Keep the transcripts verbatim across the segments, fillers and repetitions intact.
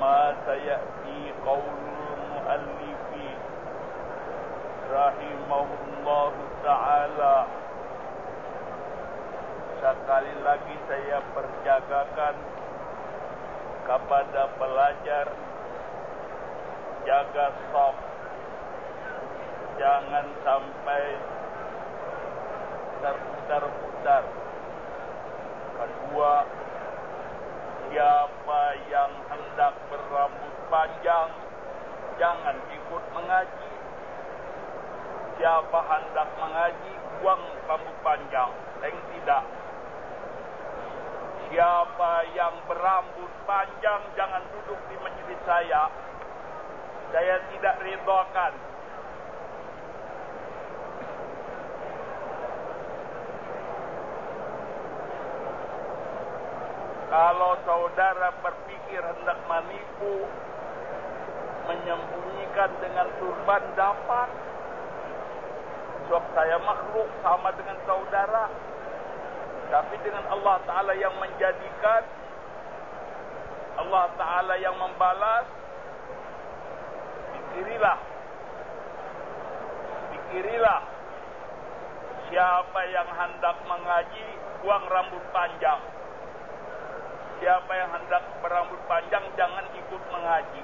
كما سيأتي قول المؤلف رحمه الله تعالى. Sekali lagi saya perjagakan kepada pelajar, jaga stop, jangan sampai terputar-putar. Kedua, siapa yang hendak berambut panjang jangan ikut mengaji. Siapa hendak mengaji buang rambut panjang, yang tidak. Siapa yang berambut panjang jangan duduk di majelis saya. Saya tidak ridhakan. Kalau saudara berpikir hendak menipu, menyembunyikan dengan turban dapat. Sebab saya makhluk sama dengan saudara. Tapi dengan Allah Ta'ala yang menjadikan, Allah Ta'ala yang membalas. Pikirilah, pikirilah, siapa yang hendak mengaji buang rambut panjang. Siapa yang hendak berambut panjang jangan ikut mengaji.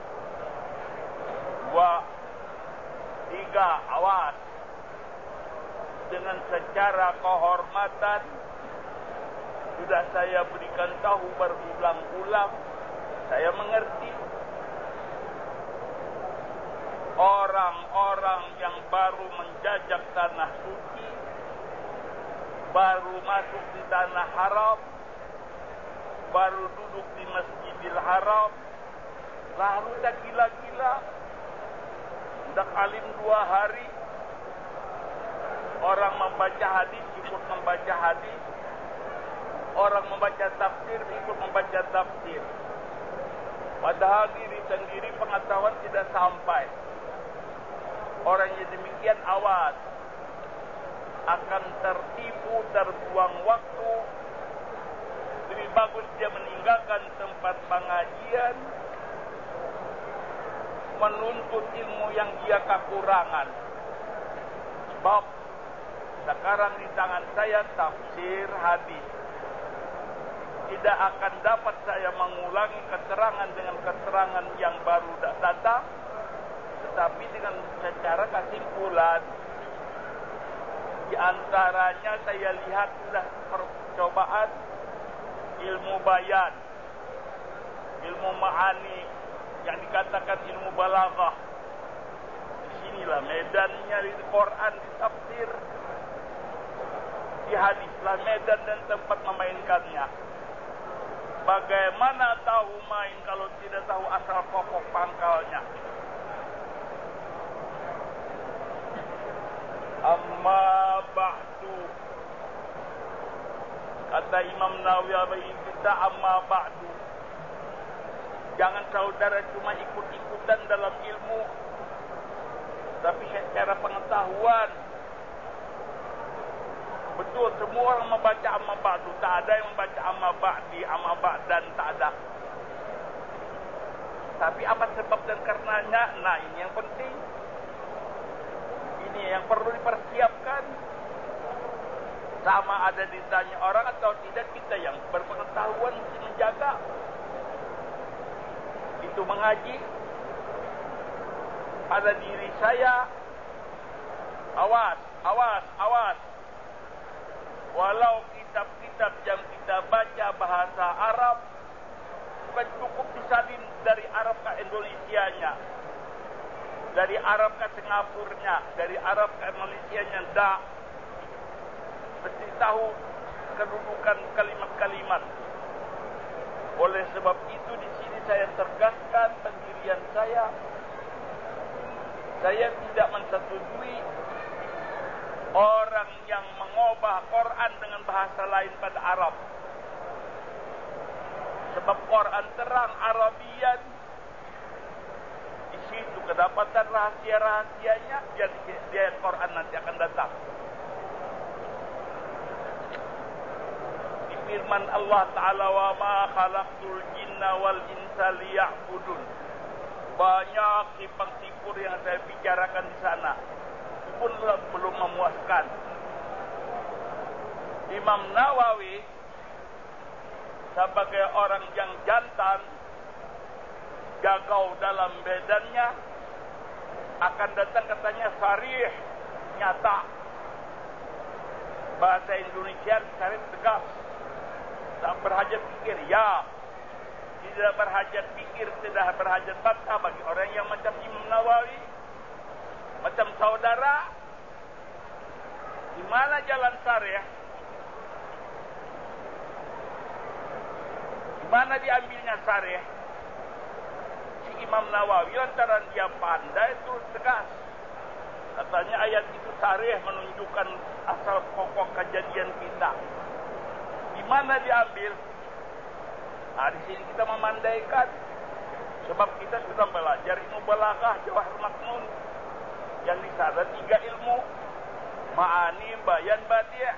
Dua, tiga, awas. Dengan secara kehormatan sudah saya berikan tahu berulang-ulang. Saya mengerti. Orang-orang yang baru menjajak tanah suci, baru masuk di tanah haram, baru duduk di Masjidil Haram, lalu dah gila-gila, dah alim dua hari, orang membaca hadis ikut membaca hadis, orang membaca tafsir ikut membaca tafsir, padahal diri sendiri pengetahuan tidak sampai. Orang yang demikian awas, akan tertipu, terbuang waktu. Lebih bagus dia meninggalkan tempat pengajian, menuntut ilmu yang dia kekurangan. Sebab sekarang di tangan saya tafsir hadis. Tidak akan dapat saya mengulangi keterangan dengan keterangan yang baru datang, tetapi dengan secara kesimpulan. Di antaranya saya lihat sudah percobaan ilmu bayan, ilmu ma'ani, yang dikatakan ilmu balaghah. Disinilah medannya di Quran, di tafsir, di hadislah medan dan tempat memainkannya. Bagaimana tahu main kalau tidak tahu asal pokok pangkalnya? Amma ba'du, kata Imam Nawawi kita, amma ba'du, jangan saudara cuma ikut-ikutan dalam ilmu, tapi secara pengetahuan. Betul, semua orang membaca amma ba'du, tak ada yang membaca amma ba'di, amma ba'dan, tak ada. Tapi apa sebab dan karenanya? Nah, ini yang penting. Ini yang perlu dipersiapkan. Sama ada ditanya orang atau tidak, kita yang berpengetahuan mesti menjaga. Itu mengaji pada diri saya. Awas, awas, awas. Walau kitab-kitab yang kita baca bahasa Arab bukan cukup disalin dari Arab ke Indonesianya, dari Arab ke Singapurnya, dari Arab ke Malaysianya, tidak. Mesti tahu kedudukan kalimat-kalimat. Oleh sebab itu di sini saya tegaskan pendirian saya. Saya tidak mensetujui orang yang mengubah Quran dengan bahasa lain pada Arab. Sebab Quran terang Arabian. Di situ kedapatan rahasia-rahasianya, biar di ayat Quran nanti akan datang. Di firman Allah Ta'ala, wa ma khalaqtul jinna jinna wal insa liya'budun. Banyak simpang sikur yang saya bicarakan di sana, pun belum memuaskan. Imam Nawawi sebagai orang yang jantan, gagau dalam badannya, akan datang katanya sarih, nyata. Bahasa Indonesia sarih tegas. Tak berhajat pikir, ya. Tidak berhajat pikir, tidak berhajat baca bagi orang yang macam Imam Nawawi, macam saudara. Di mana jalan sarih? Di mana diambilnya sarih? Si Imam Nawawi lantaran dia pandai itu tegas. Katanya ayat itu sarih menunjukkan asal pokok kejadian kita. Di mana diambil? Nah, di sini kita memandaikan. Sebab kita sudah belajar ilmu balaghah, Jawahir Maknun. Yang di sana tiga ilmu. Ma'ani, bayan, badi'.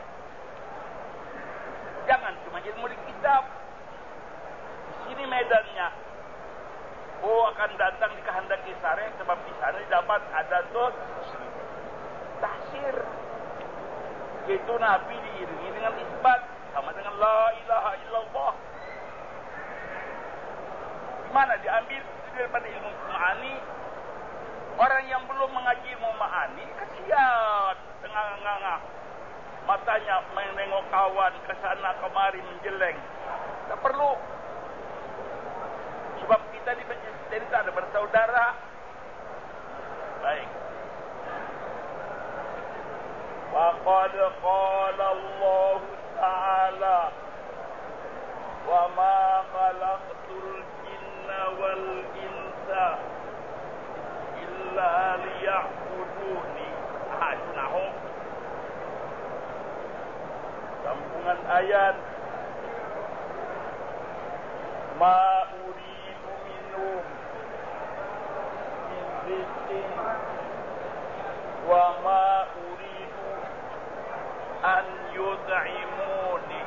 Jangan cuma ilmu di kitab. Di sini medannya. Oh, akan datang dikehendaki sarih, sebab di sana dapat ada tuh tahsir. Itu Nabi diiringi dengan isbat, sama dengan la ilaha illallah. Di mana diambil daripada ilmu ma'ani? Orang yang belum mengaji ilmu ma'ani, kasihan, tengah-tengah. Matanya menengok kawan ke sana kemari menjeleng. Tak perlu. Sebab kita di majlis ini tak ada bersaudara. Baik. Faqad qala Allah Ta'ala, wa ma khalaqtul jinna wal insa illa liya'buduni. Ah, itu nahu. Sambungan ayat. Ma uridu minhum min rizqin wa ma uridu an yud'imuni.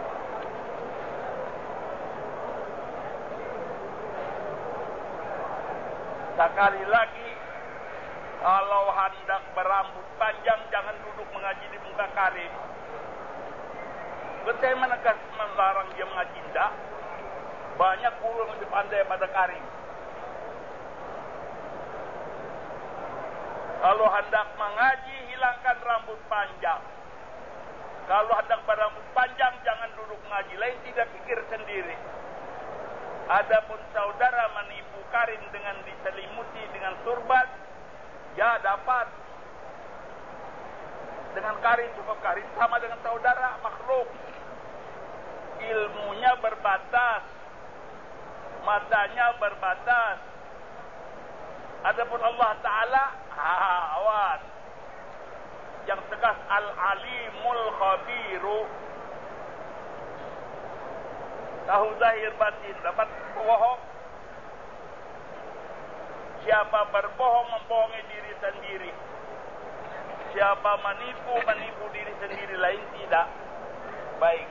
Sekali lagi, kalau hendak berambut panjang jangan duduk mengaji di muka karim. Saya menegas melarang dia mengaji tidak. Banyak guru yang lebih pandai pada karim. Kalau hendak mengaji, hilangkan rambut panjang. Kalau hendak berambut panjang, jangan duduk mengaji. Lain tidak pikir sendiri. Adapun saudara menipu karim dengan diselimuti dengan turban, ya dapat. Dengan karim, cukup karim sama dengan saudara makhluk. Ilmunya berbatas, matanya berbatas. Adapun Allah Ta'ala, ah, awas. Yang tegas Al-Alimul Khabiru. Tahu zahir batin, dapat bohong. Siapa berbohong membohongi diri sendiri. Siapa menipu menipu diri sendiri, lain tidak. Baik.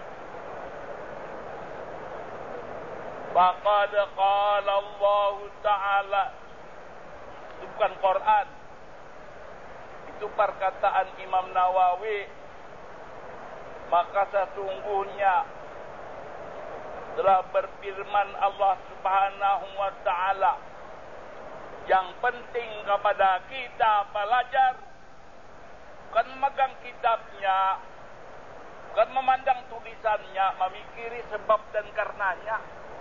Faqad qala Allah Ta'ala. Itu bukan Quran. Itu perkataan Imam Nawawi. Maka sesungguhnya telah berfirman Allah Subhanahu wa Ta'ala. Yang penting kepada kita belajar, bukan memegang kitabnya, bukan memandang tulisannya, memikiri sebab dan karenanya.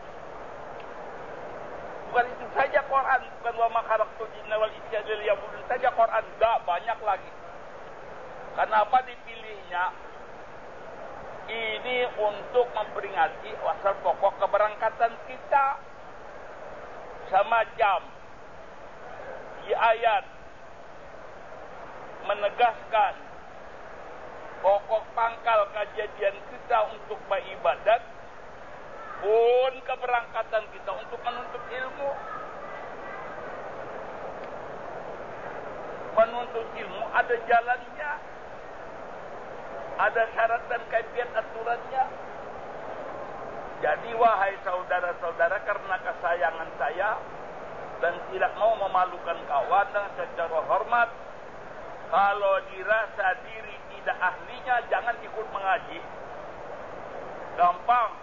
Bukan itu saja Quran, bukan wa ma khalaqtul jinna wal insa illa liya'budun saja Quran, enggak, banyak lagi. Kenapa dipilihnya? Ini untuk memperingati asal pokok keberangkatan kita. Sama jam di ayat menegaskan pokok pangkal kejadian kita untuk beribadat, pun keberangkatan kita untuk menuntut ilmu. Menuntut ilmu ada jalannya, ada syarat dan kaifiat aturannya. Jadi wahai saudara-saudara, karena kesayangan saya dan tidak mau memalukan kawan dan secara hormat, kalau dirasa diri tidak ahlinya, jangan ikut mengaji. Gampang.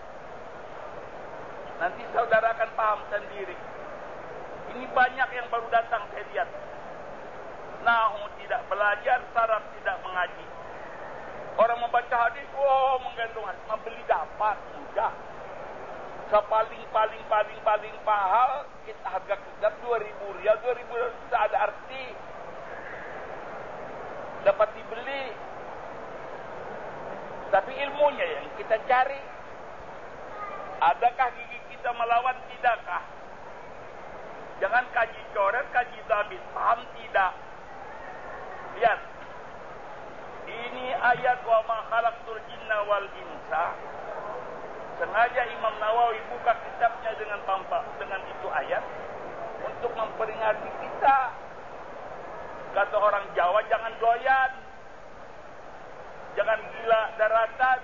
Nanti saudara akan paham sendiri. Ini banyak yang baru datang saya lihat. Nahu tidak belajar, saraf tidak mengaji. Orang membaca hadis, oh menggendong hadis, membeli dapat, mudah. Sepaling paling paling paling mahal, kita harga kitab dua ribu rial, dua ribu rial tidak ada arti. Dapat dibeli. Tapi ilmunya yang kita cari. Adakah gigi kita melawan, tidakkah? Jangan kaji coret, kaji tabit. Paham tidak? Lihat. Ini ayat wa ma khalaqtul jinna wal insa. Sengaja Imam Nawawi buka kitabnya dengan tampak dengan itu ayat untuk memperingati kita. Kata orang Jawa, jangan doyan, jangan gila daratan,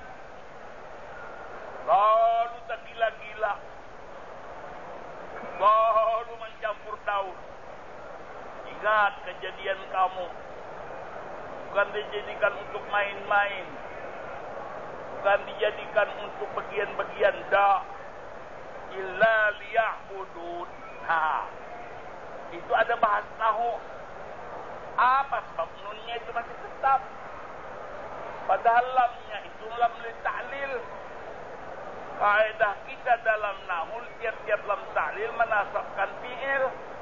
lalu tak gila-gila, lalu mencampur daun. Ingat kejadian kamu, bukan dijadikan untuk main-main, bukan dijadikan untuk bagian-bagian da, illa liya'budun. Nah, itu ada bahas nahu. Apa sebab nunnya itu masih tetap? Padahal lamnya itu lam li ta'lil. Kaidah kita dalam nahul, tiap-tiap lam ta'lil menasabkan fi'il.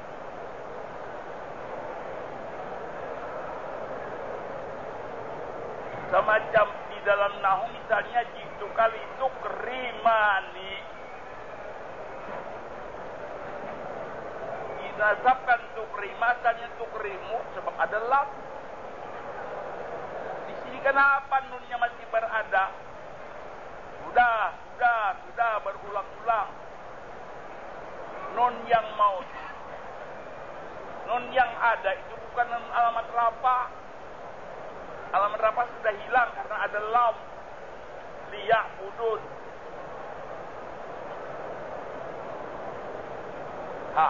Semacam di dalam nahu misalnya jitu kali itu kerimani. Dinasabkan tukrima, tanya tukrimu sebab ada lam. Di sini kenapa nunnya masih berada? Sudah, sudah, sudah berulang-ulang. Nun yang maut, nun yang ada itu bukan alamat rafa. Alamat rafa sudah hilang karena ada lam. Liya'budun. Ha.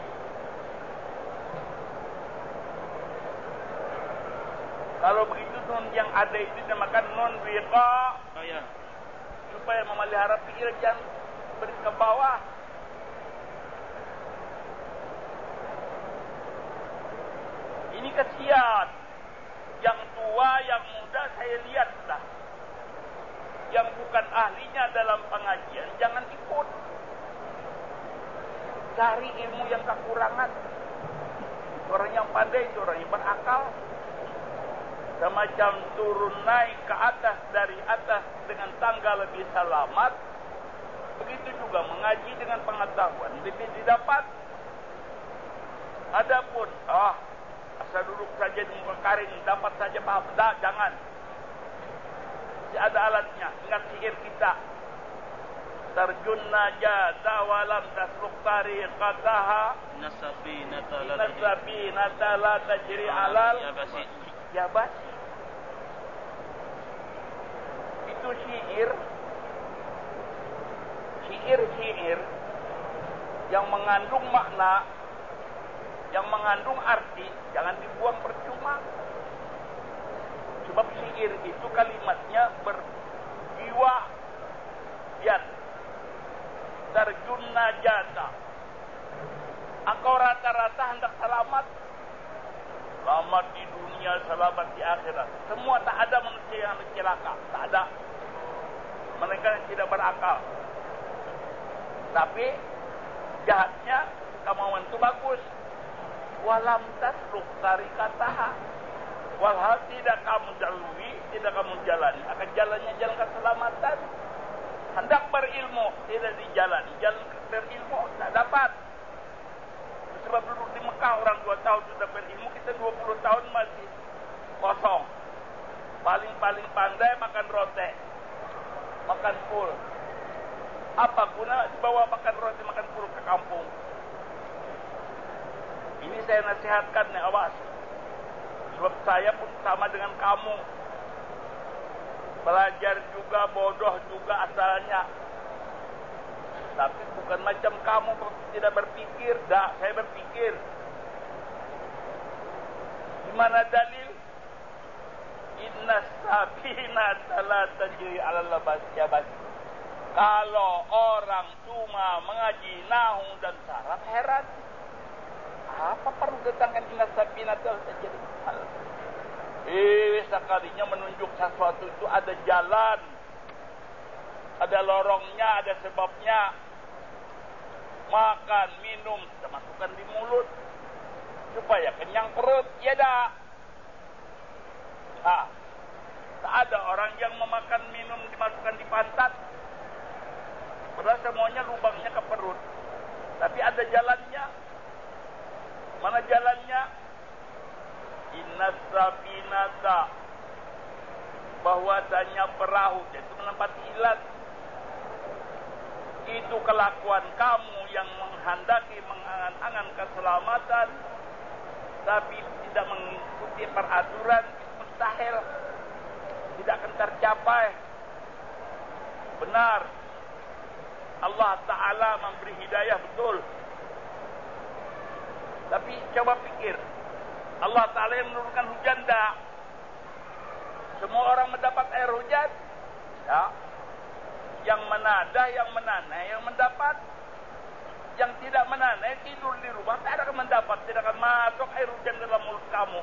Kalau begitu nun yang ada itu dinamakan nun riqa. Oh ya. Supaya memelihara pikir jangan beri ke bawah. Ini kesian. Yang tua, yang muda saya lihat dah. Yang bukan ahlinya dalam pengajian jangan ikut. Cari ilmu yang kekurangan. Orang yang pandai itu orang yang berakal. Semacam turun naik ke atas dari atas dengan tangga lebih selamat. Begitu juga mengaji dengan pengetahuan lebih didapat. Adapun ah asal duduk saja di muka karing dapat saja paham, dah jangan. Masih ada alatnya. Ingat sihir kita. Tarjun najata walam tasluk tariqataha nasabinata la nasabinata la tajri alal yabasi. Yabasi. Itu syair, syair-syair yang mengandung makna, yang mengandung arti, jangan dibuang percuma. Sebab syair itu kalimatnya berjiwa. Lihat, tarjun najata. Engkau rata-rata hendak selamat. Selamat di dunia, selamat di akhirat. Semua tak ada manusia yang celaka. Tak ada. Mereka yang tidak berakal. Tapi jahatnya kemauan itu bagus. Walam tasluk tariqataha. Walhal tidak kamu lalui, tidak kamu jalani. Akan jalannya jalan keselamatan. Hendak berilmu, tidak dijalani. Jalan berilmu, tak dapat. Sebab duduk di Mekah orang dua tahun sudah berilmu, kita dua puluh tahun masih kosong. Paling-paling pandai makan roti, makan full. Apa guna dibawa makan roti, makan full ke kampung? Ini saya nasihatkan nih, awas. Sebab saya pun sama dengan kamu. Belajar juga, bodoh juga asalnya. Tapi bukan macam kamu tidak berpikir. Dah, saya berpikir. Di mana dalil? Inna safinata la tajri 'alal yabas. Kalau orang cuma mengaji nahu dan saraf, heran. Apa perlu datangkan inna safinata la tajri? Eh, sekalinya menunjuk sesuatu itu ada jalan, ada lorongnya, ada sebabnya. Makan, minum, kita masukkan di mulut supaya kenyang perut, ya dah. Ah, tak ada orang yang memakan minum dimasukkan di pantat. Padahal semuanya lubangnya ke perut. Tapi ada jalannya. Mana jalannya? Inna safinata, bahwasanya perahu, itu menempati ilat. Itu kelakuan kamu yang menghendaki mengangan-angan keselamatan, tapi tidak mengikuti peraturan, itu mustahil, tidak akan tercapai. Benar, Allah Ta'ala memberi hidayah, betul. Tapi coba pikir, Allah Ta'ala yang menurunkan hujan, dah. Semua orang mendapat air hujan, ya. Yang menadah, yang menanai, yang mendapat. Yang tidak menanai, tidur di rumah, tidak akan mendapat, tidak akan masuk air hujan dalam mulut kamu.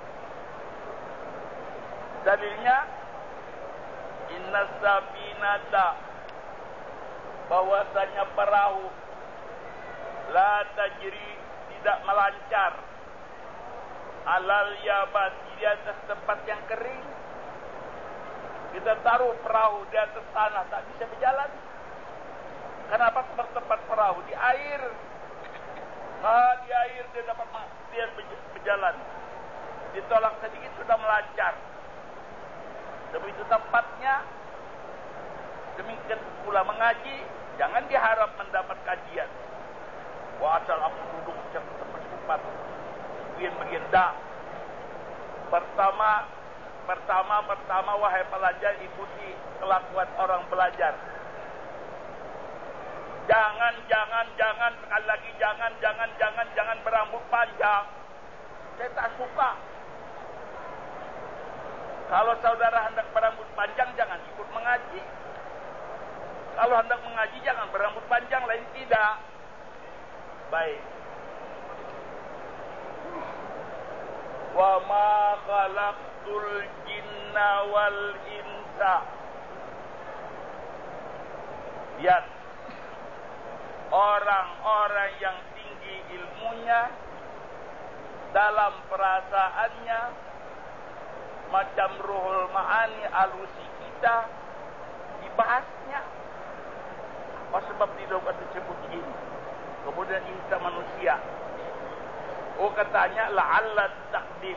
Dalilnya, inna safinata, bahwasanya perahu, la tajri, tidak melancar, alal yabas, di atas tempat yang kering. Kita taruh perahu di atas tanah, tak bisa berjalan. Kenapa tempat perahu? Di air. Nah, di air dia dapat dia berjalan. Ditolak sedikit sudah melancar. Tapi itu tempatnya. Demikian pula mengaji, jangan diharap mendapat kajian. Wah, asal aku duduk cepat-cepat. Begin-begin, dah. Pertama, pertama, pertama, wahai pelajar, ikuti kelakuan orang belajar. Jangan, jangan, jangan, sekali lagi, jangan, jangan, jangan, jangan berambut panjang. Saya tak suka. Kalau saudara hendak berambut panjang, jangan ikut mengaji. Kalau hendak mengaji, jangan berambut panjang, lain tidak. Baik. Wa ma khalaqtul jinna wal insa. Lihat, orang-orang yang tinggi ilmunya, dalam perasaannya, macam ruhul ma'ani, alusi kita, dibahasnya. Apa sebab di doa disebut jin? Kemudian insa manusia. Oh, katanya la'alla takdim.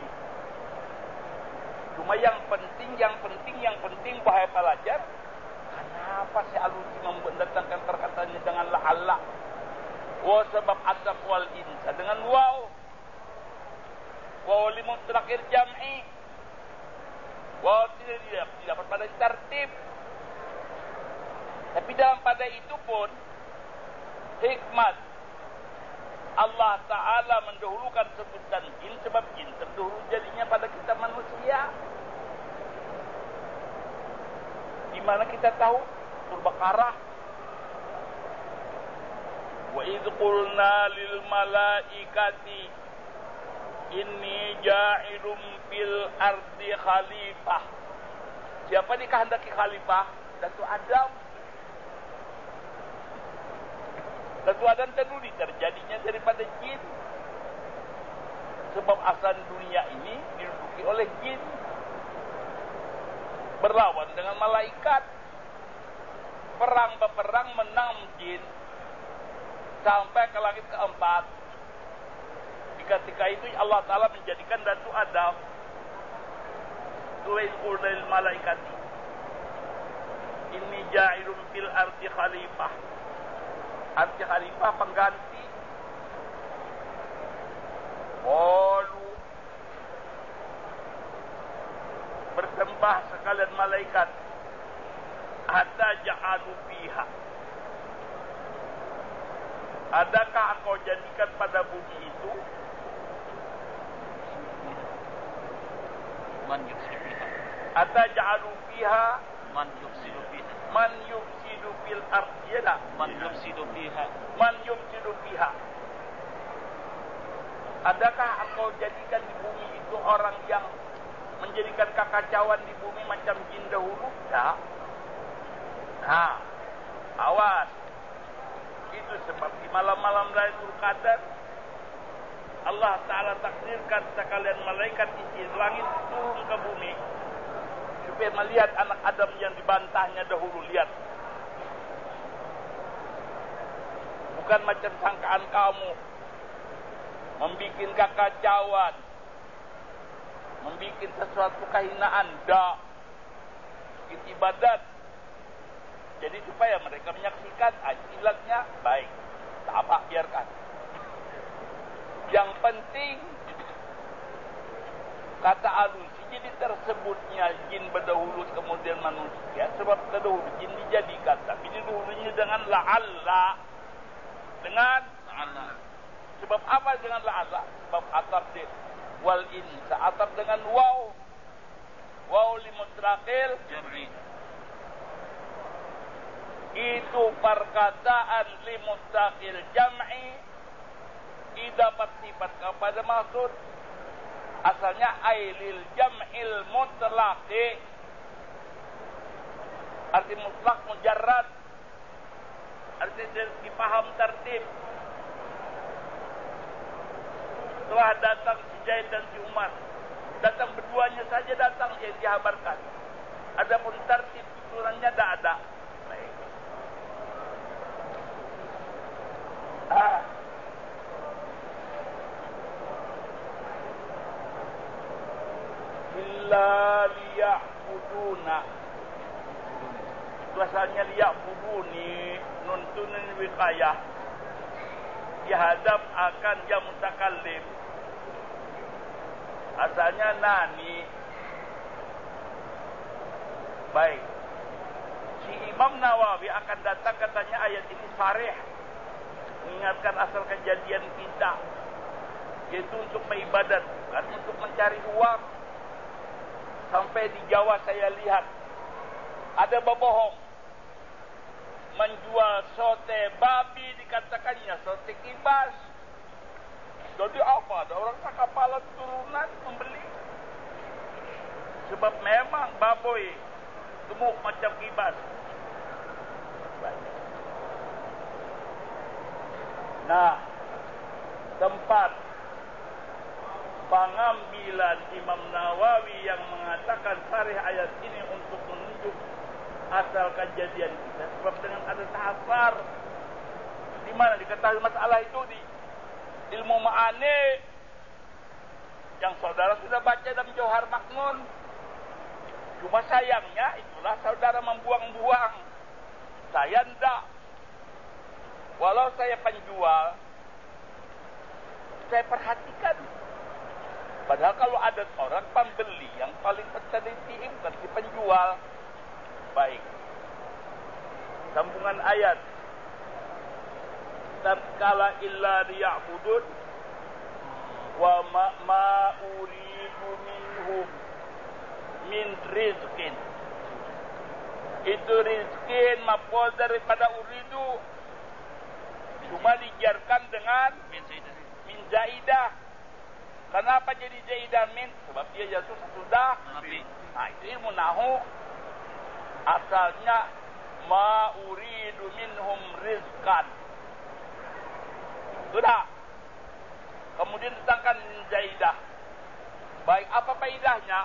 Cuma yang penting, yang penting, yang penting, wahai pelajar, kenapa si alusi mendatangkan perkataannya dengan la'alla? Oh, sebab asaf wal insa dengan waw. Waw limun terakhir jam'i. Waw tidak tidak dapat pada tertib. Tapi dalam pada itu pun hikmat Allah Ta'ala mendahulukan sebutan jin, sebab jin terdahulu jadinya pada kita manusia. Di mana kita tahu Surah Baqarah, wa idz qulna lil malaikati inni ja'ilum fil ardi khalifah. Siapa dikehendaki khalifah? Datu Adam. Datu Adam terdiri terjadinya daripada jin. Sebab asal dunia ini diduduki oleh jin, berlawan dengan malaikat. Perang berperang menang jin sampai ke langit keempat. Di ketika itu Allah Ta'ala menjadikan Datu Adam tulis ulil malaikati inni ja'ilun fil ardi khalifah. Arti khalifah pengganti. Qalu, bersembah sekalian malaikat, hatta ja'alu fiha, Adakah engkau jadikan pada bumi itu man yufsidu fiha ataj'alu fiha man yufsidu fiha man yufsidu fil ardi ya man yufsidu fiha man yufsidu fiha. Adakah engkau jadikan di bumi itu orang yang menjadikan kekacauan di bumi macam jin dahulu? Ya. Nah, awas. Itu sebab di malam-malam Lailatul Qadar Allah Ta'ala takdirkan sekalian malaikat isi langit turun ke bumi supaya melihat anak Adam yang dibantahnya dahulu. Lihat, bukan macam sangkaan kamu membikin kekacauan, membikin sesuatu kehinaan. Dak, ibadat. Jadi supaya mereka menyaksikan ilatnya baik, tak apa, biarkan. Yang penting kata alusi, jadi tersebutnya jin berdahulu kemudian manusia, sebab terdahulu jin dijadikan, tapi didahulunya dengan la'alla, dengan la'alla. Sebab apa dengan la'alla? Sebab atap di wal insa, atap dengan waw, waw limutlaqil jam'i. Itu perkataan limutlaqil jam'i dapat sifat kepada maksud. Asalnya ailil jam'il mutlaqi, arti mutlak mujarrad, arti dipaham tertib. Setelah datang si Zaid dan si Umar, datang berduanya saja datang yang dihabarkan. Adapun tertib susunannya tidak ada. Baik. Ah. Illa liya'buduna. Tulisannya liya'buduni, nuntunin wiqayah, dihadap akan yang mutakallim. Asalnya nani. Baik. Si Imam Nawawi akan datang katanya ayat ini sarih, mengingatkan asal kejadian kita, yaitu untuk beribadat, bukan untuk mencari uang. Sampai di Jawa saya lihat ada berbohong menjual sote babi, dikatakannya sote kibas. Jadi apa? Ada orang sakapalan turunan membeli. Sebab memang baboy gemuk macam kibas. Nah, tempat pengambilan Imam Nawawi yang mengatakan sarih ayat ini untuk menunjuk asal kejadian kita, sebab dengan ada tahafar di mana diketahui masalah itu di ilmu ma'ani yang saudara sudah baca dalam Johar Maknun. Cuma sayangnya itulah saudara membuang-buang, saya enggak. Walau saya penjual, saya perhatikan. Padahal kalau ada orang pembeli yang paling peneliti bukan si penjual. Baik. Sambungan ayat. Tatkala illa liya'budun wa ma, ma uridu minhum min rizqin. Itu rizqin maf'ul daripada uridu. Cuma dijarkan dengan min zaidah. Kenapa jadi zaidah min? Sebab dia jatuh sesudah nabi. Nah, itu ilmu nahu. Asalnya ma uridu minhum rizqan. Sudah. Kemudian ditangkan min zaidah. Baik, apa faedahnya?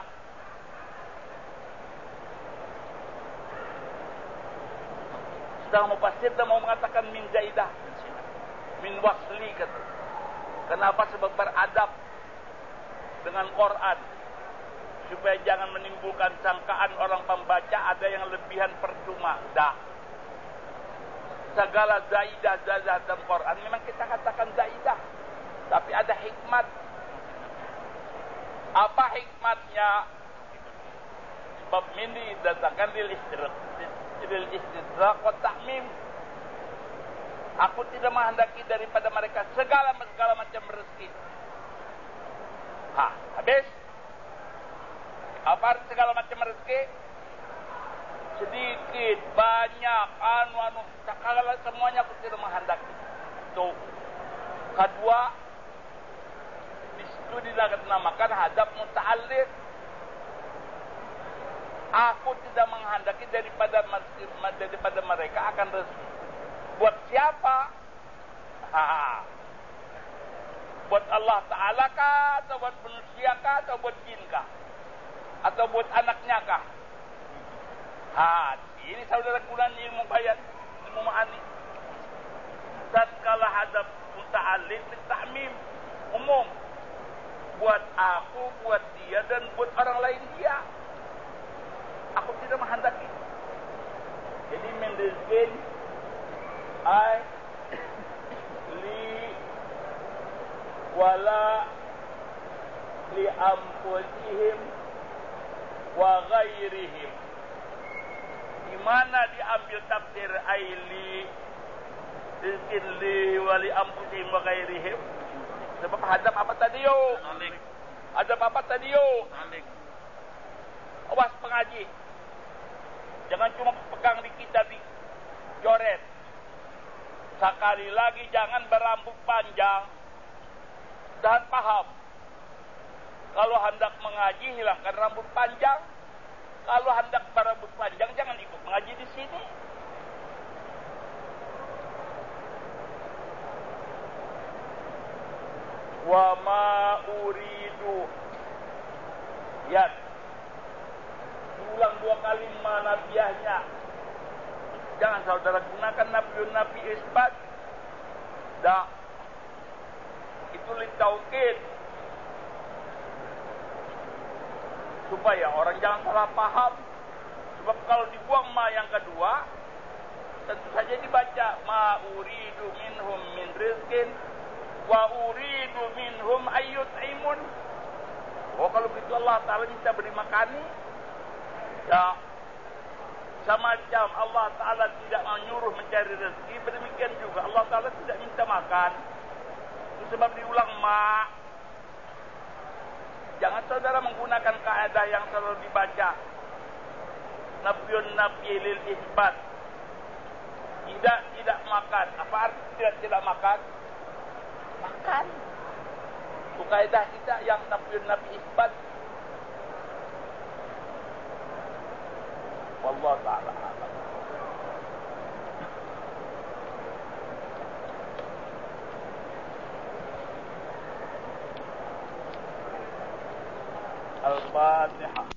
Sedang mufassir dan mau mengatakan min zaidah, min wasli kata. Kenapa? Sebab beradab dengan Quran, supaya jangan menimbulkan sangkaan orang pembaca ada yang lebihan percuma. Dah, segala zaidah zaidah dalam Quran memang kita katakan zaidah, tapi ada hikmat. Apa hikmatnya? Sebab ini datangkan lil istidrak, lil istidrak wa ta'mim. Aku tidak menghendaki daripada mereka segala segala macam rezeki. Ha, habis. Apa arti segala macam rezeki? Sedikit, banyak, anu anu, segala semuanya aku tidak menghendaki. Tuh. Kedua, di situ dinamakan hadap muta'alliq. Aku tidak menghendaki daripada daripada mereka akan rezeki. Buat siapa? Ha. Buat Allah Ta'ala kah? Atau buat manusia kah? Atau buat jin kah? Atau buat anaknya kah? Ha. Ini saudara kulan ilmu bayat, ilmu ma'ani. Tatkala hadap muta'alliq ta'mim umum. Buat aku, buat dia, dan buat orang lain dia. Aku tidak menghendaki. Jadi mendezin ay li wala li anfusihim wa ghairihim. Di mana diambil tafsir ay li rizkin li wali anfusihim wa ghairihim? Sebab hadap apa tadi yo? Alik. Hadap apa tadi yo? Alik. Awas pengaji. Jangan cuma pegang di kitab di coret. Sekali lagi jangan berambut panjang dan paham. Kalau hendak mengaji hilangkan rambut panjang. Kalau hendak berambut panjang jangan ikut mengaji di sini. Wa ma uridu. Lihat. Ulang dua kali manabiahnya. Jangan saudara gunakan nabiun nabi isbat. Dah. Itu litaukid. Supaya orang jangan salah paham. Sebab kalau dibuang ma yang kedua, tentu saja dibaca ma uridu minhum min rizkin wa uridu minhum ayyut'imun. Oh, kalau begitu Allah Ta'ala minta beri makani. Ya, semacam Allah Ta'ala tidak menyuruh mencari rezeki, demikian juga Allah Ta'ala tidak minta makan. Itu sebab diulang ma. Jangan saudara menggunakan kaidah yang selalu dibaca. Nafyun nafyi lil isbat. Tidak tidak makan. Apa arti tidak tidak makan? Makan. Itu kaidah kita yang nafyun nafyi isbat. Wallahu ta'ala a'lam. Al-Fatihah.